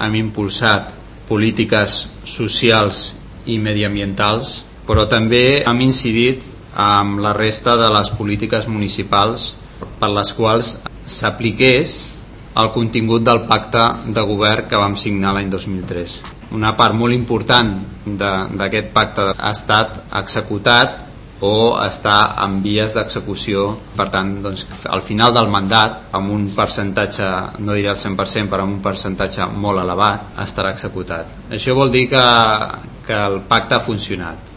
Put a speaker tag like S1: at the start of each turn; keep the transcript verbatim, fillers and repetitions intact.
S1: hem impulsat polítiques socials i mediambientals, però també hem incidit amb la resta de les polítiques municipals per les quals s'apliqués el contingut del pacte de govern que vam signar l'any dos mil tres. Una part molt important d'aquest pacte ha estat executat o està en vies d'execució. Per tant, doncs, al final del mandat, amb un percentatge, no diré el cent per cent, però amb un percentatge molt elevat, estarà executat. Això vol dir que, que el pacte ha funcionat.